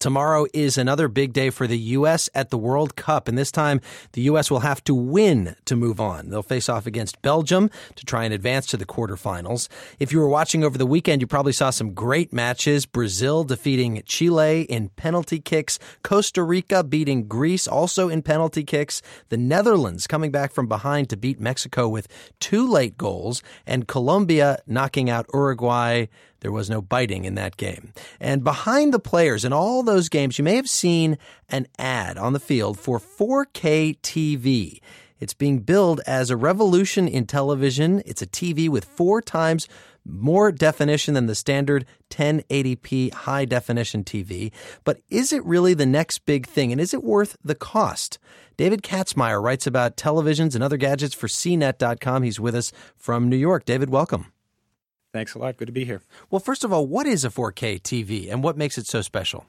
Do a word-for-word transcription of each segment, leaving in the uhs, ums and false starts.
Tomorrow is another big day for the U S at the World Cup, and this time the U S will have to win to move on. They'll face off against Belgium to try and advance to the quarterfinals. If you were watching over the weekend, you probably saw some great matches. Brazil defeating Chile in penalty kicks, Costa Rica beating Greece also in penalty kicks, the Netherlands coming back from behind to beat Mexico with two late goals, and Colombia knocking out Uruguay. There was no biting in that game. And behind the players in all those games, you may have seen an ad on the field for four K T V. It's being billed as a revolution in television. It's a T V with four times more definition than the standard ten eighty p high-definition T V. But is it really the next big thing, and is it worth the cost? David Katzmaier writes about televisions and other gadgets for C net dot com. He's with us from New York. David, welcome. Thanks a lot. Good to be here. Well, first of all, what is a four K T V, and what makes it so special?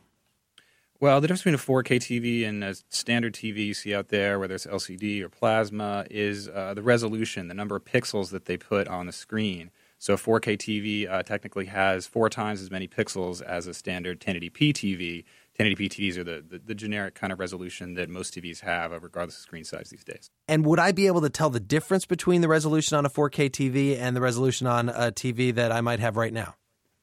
Well, the difference between a four K T V and a standard T V you see out there, whether it's L C D or plasma, is uh, the resolution, the number of pixels that they put on the screen. So a four K T V uh, technically has four times as many pixels as a standard ten eighty p T V. ten eighty p T Vs are the, the, the generic kind of resolution that most T Vs have, regardless of screen size these days. And would I be able to tell the difference between the resolution on a four K T V and the resolution on a T V that I might have right now?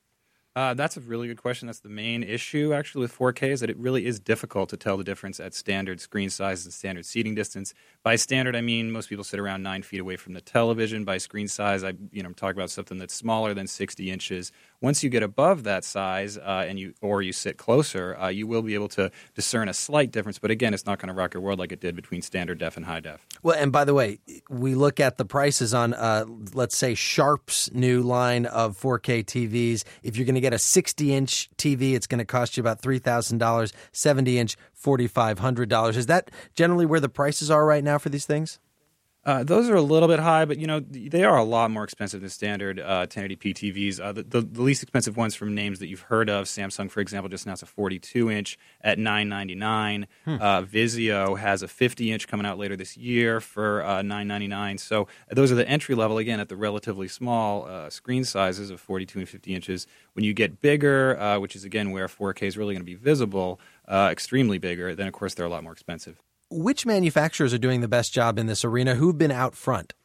Uh, that's a really good question. That's the main issue, actually, with four K, is that it really is difficult to tell the difference at standard screen size and standard seating distance. By standard, I mean most people sit around nine feet away from the television. By screen size, I, you know, I'm talking about something that's smaller than sixty inches. Once you get above that size, uh, and you or you sit closer, uh, you will be able to discern a slight difference. But again, it's not going to rock your world like it did between standard def and high def. Well, and by the way, we look at the prices on, uh, let's say, Sharp's new line of four K T Vs. If you're going to get a sixty-inch T V, it's going to cost you about three thousand dollars, seventy-inch, four thousand five hundred dollars. Is that generally where the prices are right now for these things? Uh, those are a little bit high, but you know they are a lot more expensive than standard uh, ten eighty p T Vs. Uh, the, the, the least expensive ones from names that you've heard of, Samsung, for example, just announced a forty-two inch at nine ninety-nine. Hmm. Uh, Vizio has a fifty inch coming out later this year for uh, nine ninety-nine. So those are the entry level, again, at the relatively small uh, screen sizes of forty-two and fifty inches. When you get bigger, uh, which is, again, where four K is really going to be visible, uh, extremely bigger, then, of course, they're a lot more expensive. Which manufacturers are doing the best job in this arena? Who've been out front?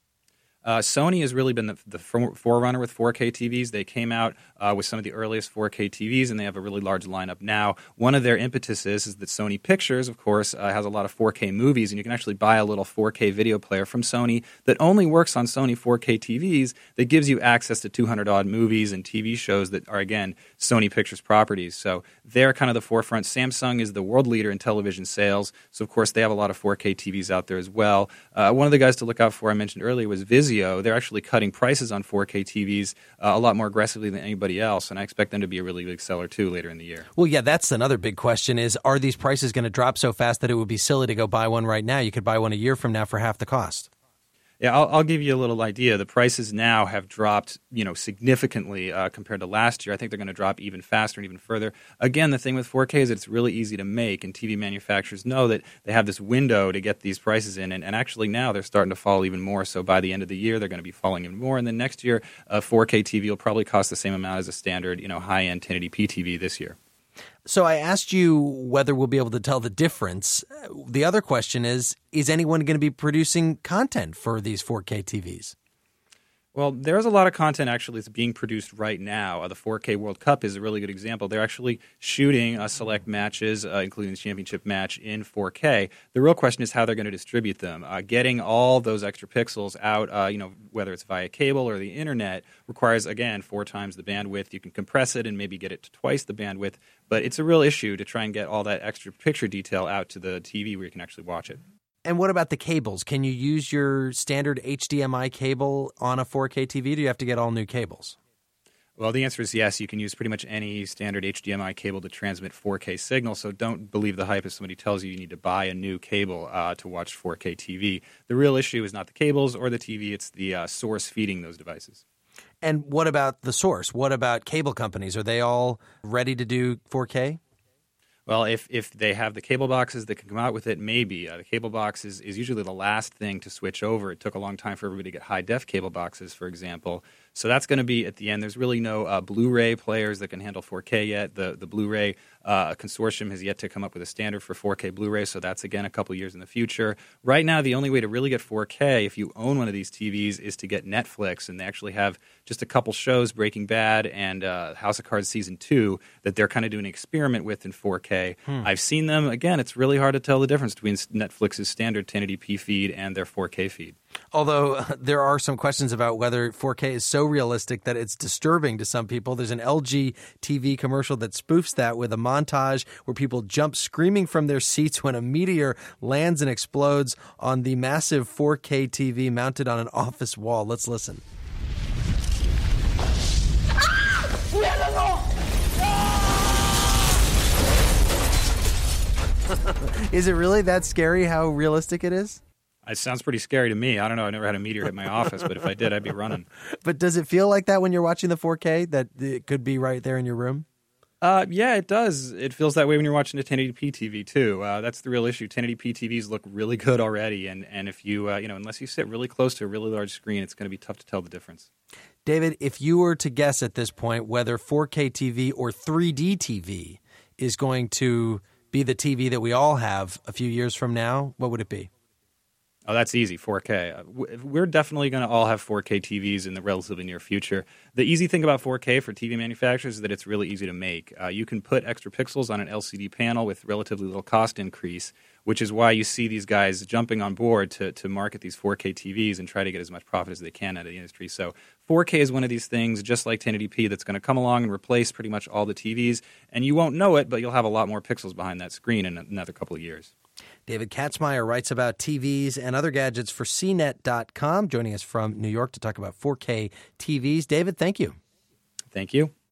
Uh, Sony has really been the, the forerunner with four K T Vs. They came out uh, with some of the earliest four K T Vs, and they have a really large lineup now. One of their impetuses is that Sony Pictures, of course, uh, has a lot of four K movies, and you can actually buy a little four K video player from Sony that only works on Sony four K T Vs that gives you access to two hundred odd movies and T V shows that are, again, Sony Pictures properties. So they're kind of the forefront. Samsung is the world leader in television sales, so, of course, they have a lot of four K T Vs out there as well. Uh, one of the guys to look out for I mentioned earlier was Vizio. They're actually cutting prices on four K T Vs uh, a lot more aggressively than anybody else, and I expect them to be a really big seller, too, later in the year. Well, yeah, that's another big question is, are these prices going to drop so fast that it would be silly to go buy one right now? You could buy one a year from now for half the cost. Yeah, I'll, I'll give you a little idea. The prices now have dropped, you know, significantly uh, compared to last year. I think they're going to drop even faster and even further. Again, the thing with four K is that it's really easy to make, and T V manufacturers know that they have this window to get these prices in, and, and actually now they're starting to fall even more. So by the end of the year, they're going to be falling even more, and then next year, a four K T V will probably cost the same amount as a standard, you know, high-end ten eighty p T V this year. So I asked you whether we'll be able to tell the difference. The other question is, is anyone going to be producing content for these four K T Vs? Well, there's a lot of content actually that's being produced right now. Uh, the four K World Cup is a really good example. They're actually shooting uh, select matches, uh, including the championship match, in four K. The real question is how they're going to distribute them. Uh, getting all those extra pixels out, uh, you know, whether it's via cable or the internet, requires, again, four times the bandwidth. You can compress it and maybe get it to twice the bandwidth, but it's a real issue to try and get all that extra picture detail out to the T V where you can actually watch it. And what about the cables? Can you use your standard H D M I cable on a four K T V, or do you have to get all new cables? Well, the answer is yes. You can use pretty much any standard H D M I cable to transmit four K signal, so don't believe the hype if somebody tells you you need to buy a new cable uh, to watch four K T V. The real issue is not the cables or the T V, it's the uh, source feeding those devices. And what about the source? What about cable companies? Are they all ready to do four K? Well, if, if they have the cable boxes that can come out with it, maybe. Uh, the cable box is, is usually the last thing to switch over. It took a long time for everybody to get high-def cable boxes, for example. So that's going to be at the end. There's really no uh, Blu-ray players that can handle four K yet. The the Blu-ray uh, consortium has yet to come up with a standard for four K Blu-ray, so that's, again, a couple years in the future. Right now, the only way to really get four K, if you own one of these T Vs, is to get Netflix, and they actually have just a couple shows, Breaking Bad and uh, House of Cards Season two, that they're kind of doing an experiment with in four K. Hmm. I've seen them. Again, it's really hard to tell the difference between Netflix's standard ten eighty p feed and their four K feed. Although there are some questions about whether four K is so realistic that it's disturbing to some people. There's an L G T V commercial that spoofs that with a montage where people jump screaming from their seats when a meteor lands and explodes on the massive four K T V mounted on an office wall. Let's listen. Is it really that scary how realistic it is? It sounds pretty scary to me. I don't know. I never had a meteor hit my office, but if I did, I'd be running. But does it feel like that when you're watching the four K, that it could be right there in your room? Uh, yeah, it does. It feels that way when you're watching a ten eighty p T V, too. Uh, that's the real issue. ten eighty p T Vs look really good already, and, and if you, uh, you know, unless you sit really close to a really large screen, it's going to be tough to tell the difference. David, if you were to guess at this point whether four K T V or three D T V is going to be the T V that we all have a few years from now, what would it be? Oh, that's easy, four K. We're definitely going to all have four K T Vs in the relatively near future. The easy thing about four K for T V manufacturers is that it's really easy to make. Uh, you can put extra pixels on an L C D panel with relatively little cost increase, which is why you see these guys jumping on board to, to market these four K T Vs and try to get as much profit as they can out of the industry. So four K is one of these things, just like ten eighty p, that's going to come along and replace pretty much all the T Vs. And you won't know it, but you'll have a lot more pixels behind that screen in another couple of years. David Katzmaier writes about T Vs and other gadgets for C net dot com, joining us from New York to talk about four K T Vs. David, thank you. Thank you.